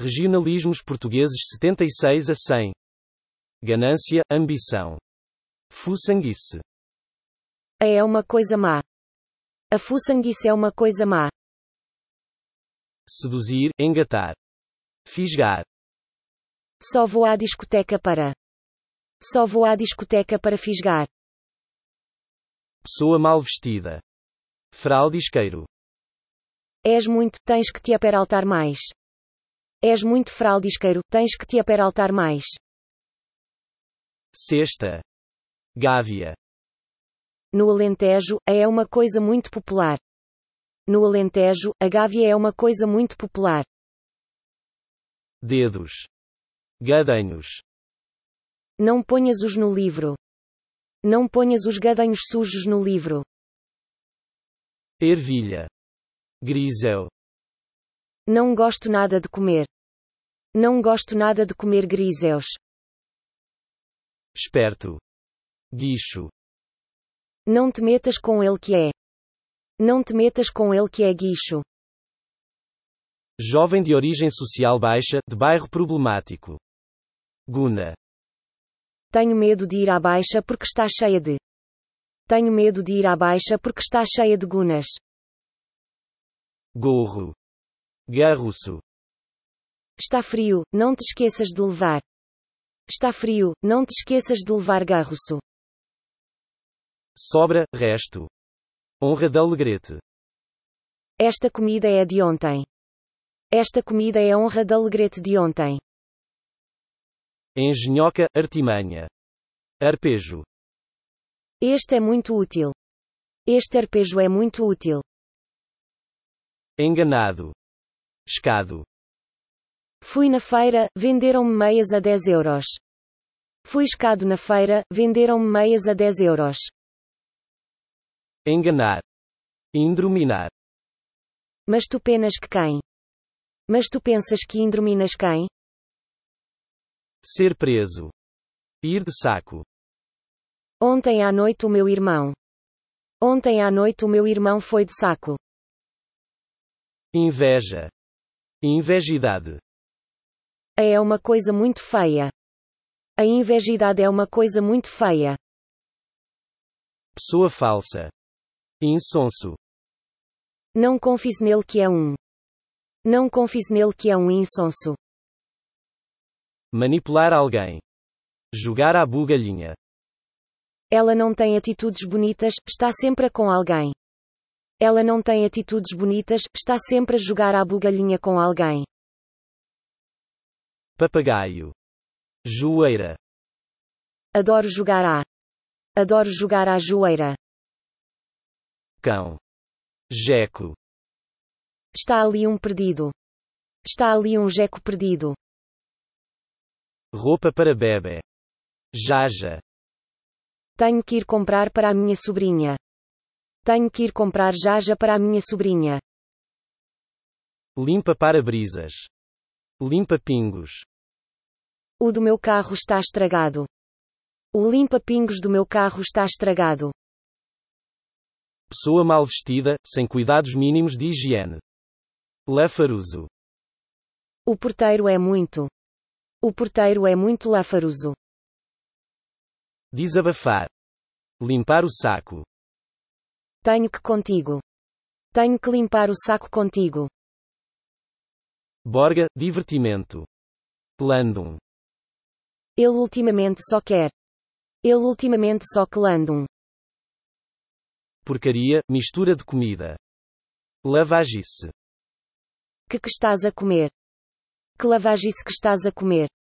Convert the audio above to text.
Regionalismos portugueses 76 a 100. Ganância, ambição. Fuçanguice. É uma coisa má. A fuçanguice é uma coisa má. Seduzir, engatar. Fisgar. Só vou à discoteca para. Só vou à discoteca para fisgar. Pessoa mal vestida. Fraldisqueiro. És muito, tens que te aperaltar mais. És muito fraldisqueiro, tens que te aperaltar mais. Cesta. Gávea. No Alentejo, a é uma coisa muito popular. No Alentejo, a gávea é uma coisa muito popular. Dedos. Gadanhos. Não ponhas-os no livro. Não ponhas os gadanhos sujos no livro. Ervilha. Grisel. Não gosto nada de comer. Não gosto nada de comer griseus. Esperto. Guicho. Não te metas com ele que é. Não te metas com ele que é guicho. Jovem de origem social baixa, de bairro problemático. Guna. Tenho medo de ir à baixa porque está cheia de. Tenho medo de ir à baixa porque está cheia de gunas. Gorro. Garruço. Está frio, não te esqueças de levar. Está frio, não te esqueças de levar garruço. Sobra, resto. Honra de alegrete. Esta comida é de ontem. Esta comida é honra de alegrete de ontem. Engenhoca, artimanha. Arpejo. Este é muito útil. Este arpejo é muito útil. Enganado. Escado. Fui na feira, venderam-me meias a 10 euros. Fui escado na feira, venderam-me meias a 10 euros. Enganar. Indrominar. Mas tu penas que quem? Mas tu pensas que indrominas quem? Ser preso. Ir de saco. Ontem à noite o meu irmão. Ontem à noite o meu irmão foi de saco. Inveja. Invejidade. É uma coisa muito feia. A invejidade é uma coisa muito feia. Pessoa falsa. Insonso. Não confies nele que é um. Não confies nele que é um insonso. Manipular alguém. Jogar à bugalhinha. Ela não tem atitudes bonitas, está sempre com alguém. Ela não tem atitudes bonitas, está sempre a jogar à bugalhinha com alguém. Papagaio. Joeira. Adoro jogar à. Adoro jogar à joeira. Cão. Jeco. Está ali um perdido. Está ali um jeco perdido. Roupa para bebê. Jaja. Tenho que ir comprar para a minha sobrinha. Tenho que ir comprar jaja para a minha sobrinha. Limpa para-brisas. Limpa pingos. O do meu carro está estragado. O limpa-pingos do meu carro está estragado. Pessoa mal vestida, sem cuidados mínimos de higiene. Lafaruso. O porteiro é muito. O porteiro é muito lafaruso. Desabafar. Limpar o saco. Tenho que contigo. Tenho que limpar o saco contigo. Borga, divertimento. Landum. Ele ultimamente só quer. Ele ultimamente só que landum. Porcaria, mistura de comida. Lavagice. Que estás a comer? Que lavagice que estás a comer?